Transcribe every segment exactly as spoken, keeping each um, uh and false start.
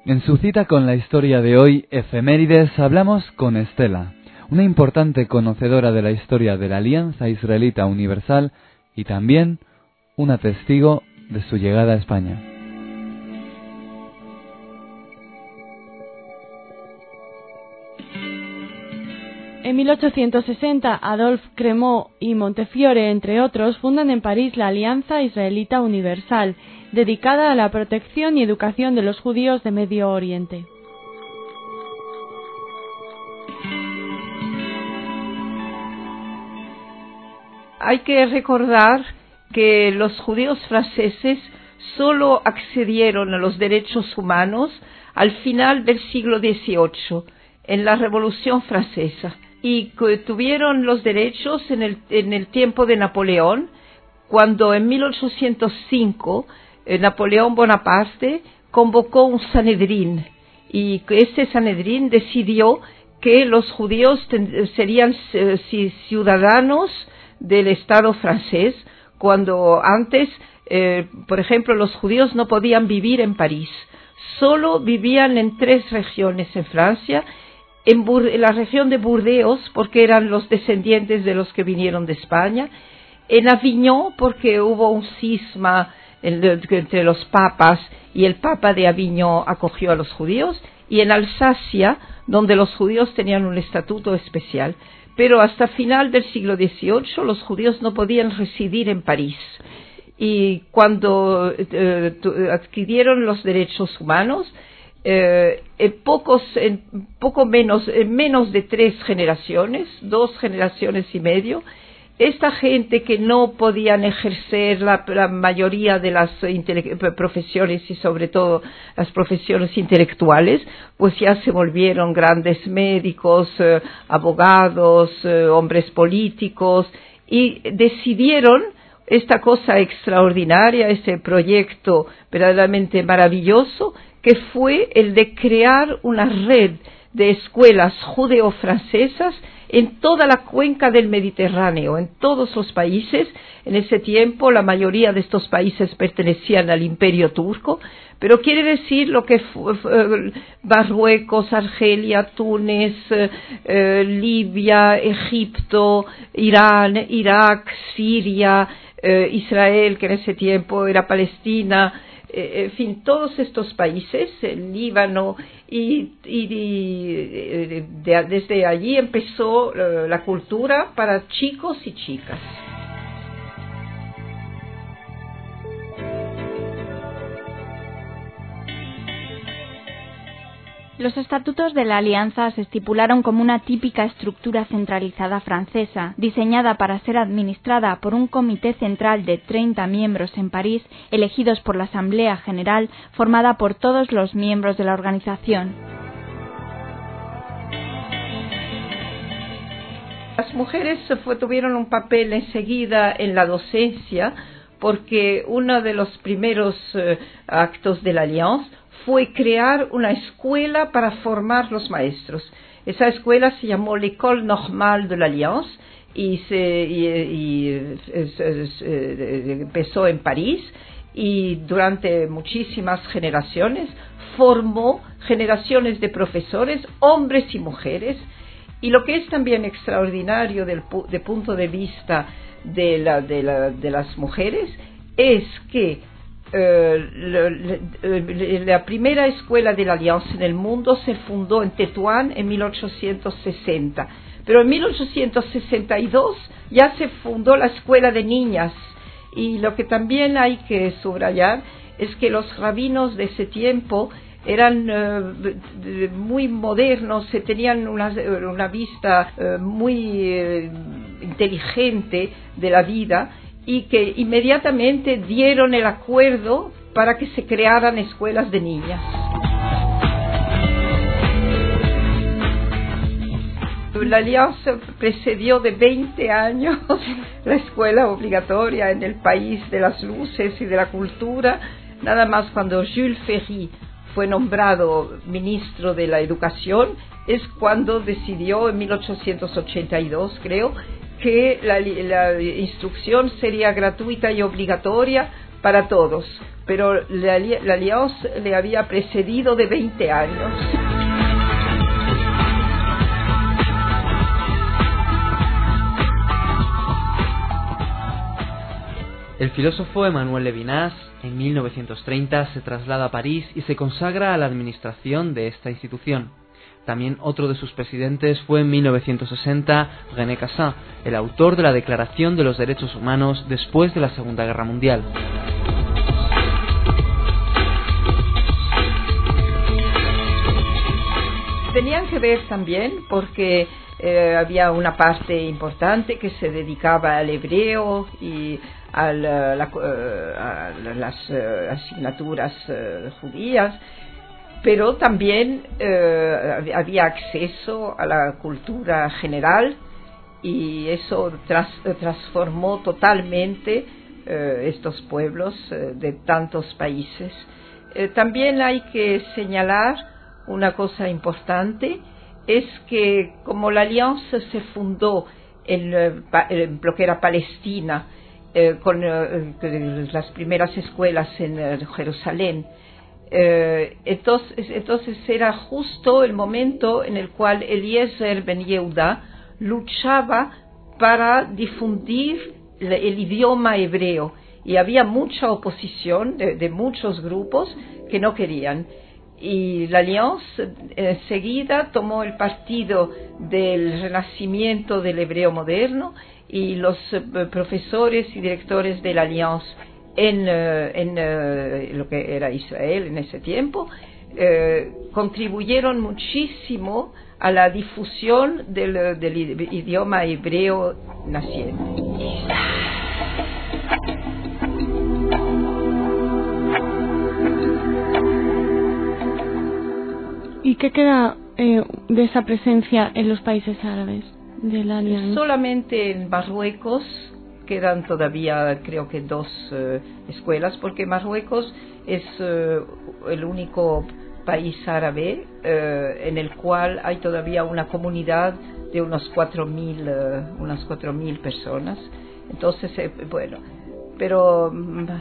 En su cita con la historia de hoy, Efemérides, hablamos con Estela, una importante conocedora de la historia de la Alianza Israelita Universal y también una testigo de su llegada a España. En mil ochocientos sesenta, Adolphe Crémaux y Montefiore, entre otros, fundan en París la Alianza Israelita Universal, dedicada a la protección y educación de los judíos de Medio Oriente. Hay que recordar que los judíos franceses solo accedieron a los derechos humanos al final del siglo dieciocho, en la Revolución Francesa, y que tuvieron los derechos en el, en el tiempo de Napoleón, cuando en mil ochocientos cinco eh, Napoleón Bonaparte convocó un Sanedrín, y ese Sanedrín decidió que los judíos ten, serían eh, ciudadanos del Estado francés, cuando antes, eh, por ejemplo, los judíos no podían vivir en París, solo vivían en tres regiones en Francia. En, Bur- en la región de Burdeos, porque eran los descendientes de los que vinieron de España, en Avignon, porque hubo un cisma en, entre los papas y el papa de Avignon acogió a los judíos, y en Alsacia, donde los judíos tenían un estatuto especial. Pero hasta final del siglo dieciocho los judíos no podían residir en París. Y cuando eh, adquirieron los derechos humanos, Eh, en pocos, en poco menos, en menos de tres generaciones, dos generaciones y medio, esta gente que no podían ejercer la, la mayoría de las intele- profesiones y sobre todo las profesiones intelectuales, pues ya se volvieron grandes médicos, eh, abogados, eh, hombres políticos, y decidieron esta cosa extraordinaria, este proyecto verdaderamente maravilloso, que fue el de crear una red de escuelas judeo-francesas en toda la cuenca del Mediterráneo, en todos los países. En ese tiempo la mayoría de estos países pertenecían al Imperio Turco, pero quiere decir lo que fue, fue Marruecos, Argelia, Túnez, eh, Libia, Egipto, Irán, Irak, Siria, eh, Israel, que en ese tiempo era Palestina. Eh, en fin, todos estos países, el Líbano, y, y, y de, desde allí empezó uh, la cultura para chicos y chicas. Los estatutos de la Alianza se estipularon como una típica estructura centralizada francesa, diseñada para ser administrada por un comité central de treinta miembros en París, elegidos por la Asamblea General, formada por todos los miembros de la organización. Las mujeres fue, tuvieron un papel enseguida en la docencia, porque uno de los primeros eh, actos de la Alianza fue crear una escuela para formar los maestros. Esa escuela se llamó l'École Normale de l'Alliance y, se, y, y es, es, eh, empezó en París, y durante muchísimas generaciones formó generaciones de profesores, hombres y mujeres. Y lo que es también extraordinario del de punto de vista de, la, de, la, de las mujeres es que Uh, la, la, la primera escuela de la Alianza en el mundo se fundó en Tetuán en mil ochocientos sesenta, pero en mil ochocientos sesenta y dos ya se fundó la escuela de niñas. Y lo que también hay que subrayar es que los rabinos de ese tiempo eran uh, muy modernos, se tenían una, una vista uh, muy uh, inteligente de la vida, y que inmediatamente dieron el acuerdo para que se crearan escuelas de niñas. La Alianza precedió de veinte años la escuela obligatoria en el país de las luces y de la cultura, nada más cuando Jules Ferry fue nombrado ministro de la Educación, es cuando decidió en mil ochocientos ochenta y dos, creo, que la, la instrucción sería gratuita y obligatoria para todos, pero la, la Alliance le había precedido de veinte años. El filósofo Emmanuel Levinas, en mil novecientos treinta, se traslada a París y se consagra a la administración de esta institución. También otro de sus presidentes fue en mil novecientos sesenta René Cassin, el autor de la Declaración de los Derechos Humanos después de la Segunda Guerra Mundial. Tenían que ver también porque eh, había una parte importante que se dedicaba al hebreo y a, la, la, a las uh, asignaturas uh, judías, pero también uh, había acceso a la cultura general y eso tras, transformó totalmente uh, estos pueblos uh, de tantos países. Uh, también hay que señalar una cosa importante, es que como la Alianza se fundó en, en lo que era Palestina, eh, con eh, las primeras escuelas en eh, Jerusalén, eh, entonces, entonces era justo el momento en el cual Eliezer Ben Yehuda luchaba para difundir el, el idioma hebreo, y había mucha oposición de, de muchos grupos que no querían. Y la Alliance enseguida tomó el partido del renacimiento del hebreo moderno, y los uh, profesores y directores de la Alliance en, uh, en uh, lo que era Israel en ese tiempo uh, contribuyeron muchísimo a la difusión del, del idioma hebreo naciente. ¿Y qué queda eh, de esa presencia en los países árabes de la Alianza? Solamente en Marruecos quedan todavía, creo que dos uh, escuelas, porque Marruecos es uh, el único país árabe uh, en el cual hay todavía una comunidad de unos cuatro mil, uh, unas cuatro mil personas. Entonces, eh, bueno, pero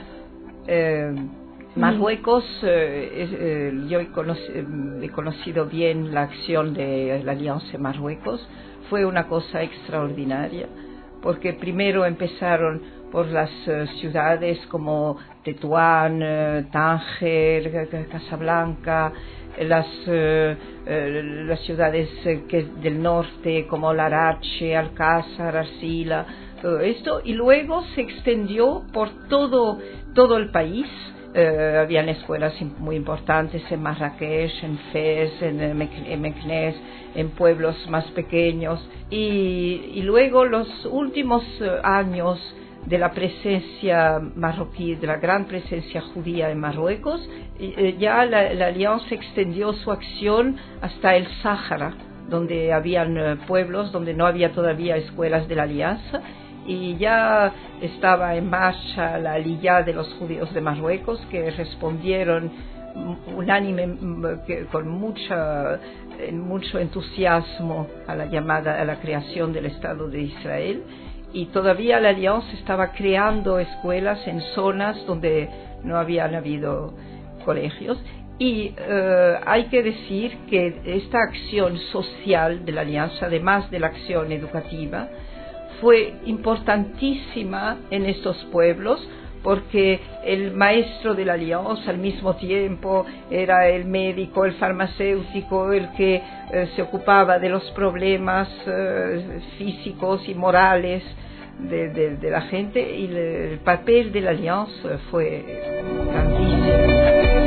eh, Marruecos, eh, eh, yo he, conoc he conocido bien la acción de la Alianza en Marruecos. Fue una cosa extraordinaria, porque primero empezaron por las uh, ciudades como Tetuán, uh, Tánger, Casablanca, las, uh, uh, las ciudades uh, que del norte como Larache, Alcázar, Arcila, todo esto, y luego se extendió por todo, todo el país. Uh, habían escuelas muy importantes en Marrakech, en Fez, en, en Meknès, en pueblos más pequeños, y, y luego los últimos uh, años de la presencia marroquí, de la gran presencia judía en Marruecos, y, uh, ya la, la Alianza extendió su acción hasta el Sáhara, donde habían uh, pueblos donde no había todavía escuelas de la Alianza, y ya estaba en marcha la Aliyá de los judíos de Marruecos, que respondieron unánime, con mucha, mucho entusiasmo a la llamada a la creación del Estado de Israel, y todavía la Alianza estaba creando escuelas en zonas donde no habían habido colegios. Y uh, hay que decir que esta acción social de la Alianza, además de la acción educativa, fue importantísima en estos pueblos, porque el maestro de la Alianza al mismo tiempo era el médico, el farmacéutico, el que eh, se ocupaba de los problemas eh, físicos y morales de, de, de la gente, y le, el papel de la Alianza fue grandísimo.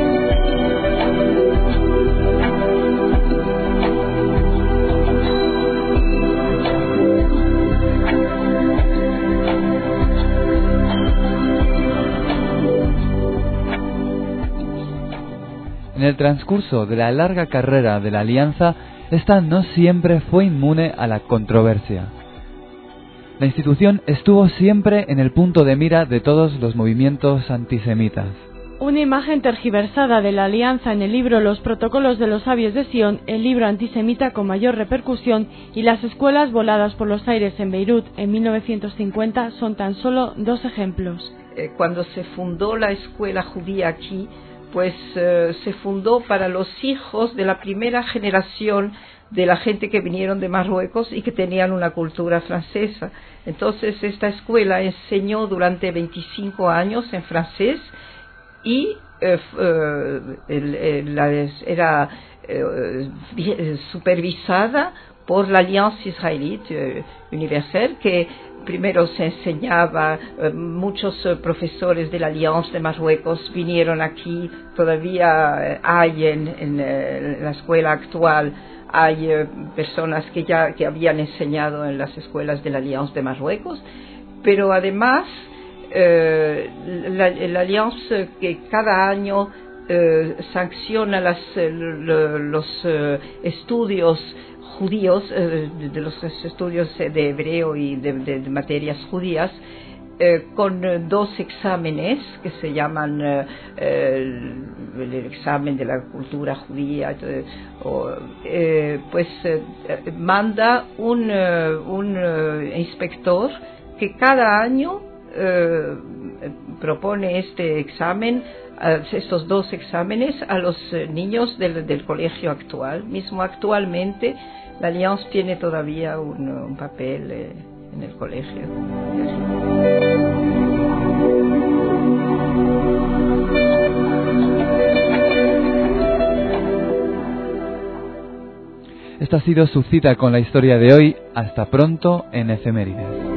En el transcurso de la larga carrera de la Alianza, esta no siempre fue inmune a la controversia. La institución estuvo siempre en el punto de mira de todos los movimientos antisemitas. Una imagen tergiversada de la alianza en el libro Los protocolos de los sabios de Sion, el libro antisemita con mayor repercusión, y las escuelas voladas por los aires en Beirut en mil novecientos cincuenta son tan solo dos ejemplos. Eh, cuando se fundó la escuela judía aquí, pues eh, se fundó para los hijos de la primera generación de la gente que vinieron de Marruecos y que tenían una cultura francesa. Entonces esta escuela enseñó durante veinticinco años en francés y eh, eh, el, el, la, era eh, supervisada por la Alianza Israelite eh, Universelle, que primero se enseñaba, eh, muchos eh, profesores de la Alianza de Marruecos vinieron aquí, todavía eh, hay en, en, eh, en la escuela actual, hay eh, personas que ya que habían enseñado en las escuelas de la Alianza de Marruecos, pero además eh, la, la Alianza que cada año eh, sanciona las, eh, los eh, estudios judíos, eh, de los estudios de hebreo y de, de, de materias judías, eh, con eh, dos exámenes que se llaman eh, el, el examen de la cultura judía, eh, o, eh, pues eh, manda un, eh, un eh, inspector que cada año eh, propone este examen, estos dos exámenes a los niños del, del colegio actual. Mismo actualmente la Alianza tiene todavía un, un papel eh, en el colegio. Esta ha sido su cita con la historia de hoy. Hasta pronto en Efemérides.